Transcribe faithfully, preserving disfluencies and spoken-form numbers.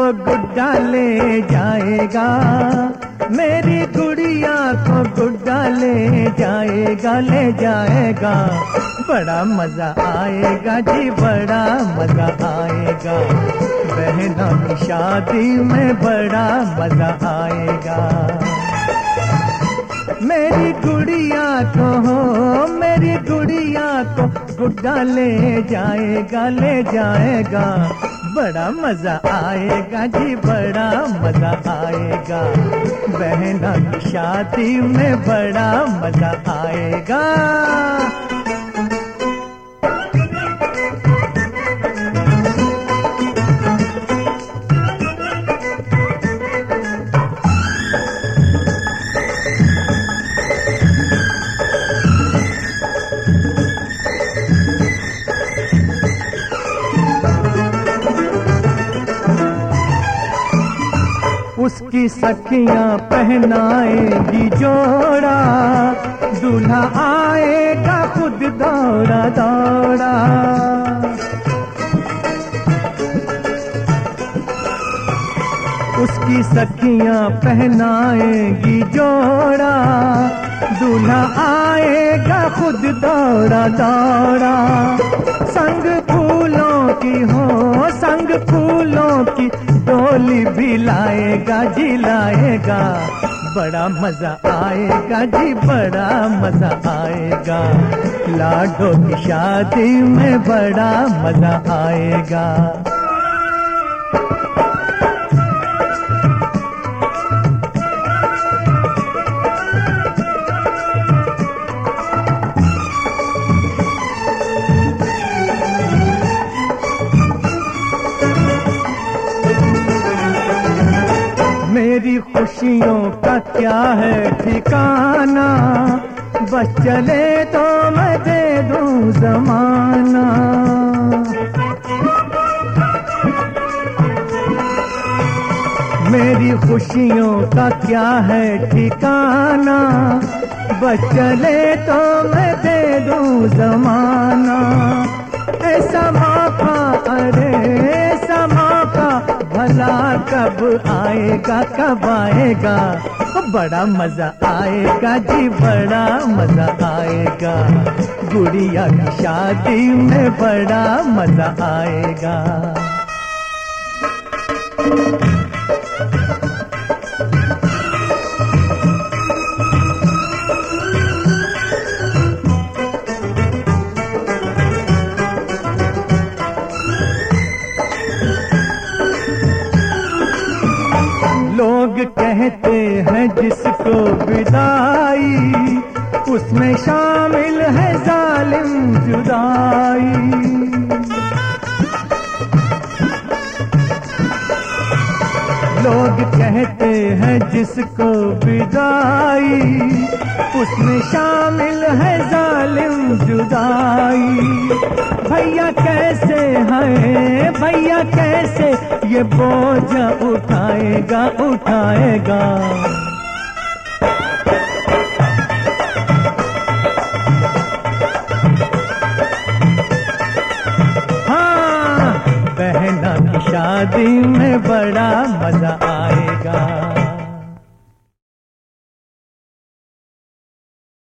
गुड्डा ले जाएगा, मेरी गुड़िया को गुड्डा ले जाएगा, ले जाएगा। बड़ा मजा आएगा जी, बड़ा मजा आएगा, बहनों की शादी में बड़ा मजा आएगा। मेरी गुड़िया को हो, मेरी गुड़िया को गुड्डा ले जाएगा, ले जाएगा। बड़ा मजा आएगा जी, बड़ा मजा आएगा, बहना की शादी में बड़ा मजा आएगा। उसकी सखियां पहनाएगी जोड़ा, दूल्हा आएगा खुद दौड़ा दौड़ा। उसकी सखियां पहनाएगी जोड़ा, दूल्हा आएगा खुद दौड़ा दौड़ा। संग फूलों की हो, संग फूलों की डोली भी लाएगा जी, लाएगा। बड़ा मजा आएगा जी, बड़ा मजा आएगा, लाडो की शादी में बड़ा मजा आएगा। मेरी खुशियों का क्या है ठिकाना, बस चले तो मैं दे दूं ज़माना। मेरी खुशियों का क्या है ठिकाना, बस चले तो मैं दे दूं ज़माना। ऐसा मौका, अरे ऐसा मौका भला कब आएगा, कब आएगा। बड़ा मजा आएगा जी, बड़ा मजा आएगा, गुड़िया की शादी में बड़ा मजा आएगा। लोग कहते हैं जिसको विदाई, उसमें शामिल है जालिम जुदाई। लोग कहते हैं जिसको विदाई, उसमें शामिल है जालिम जुदाई। भैया कैसे है, भैया कैसे ये बोझ उठाएगा, उठाएगा। हाँ, बहना की शादी में बड़ा मजा आ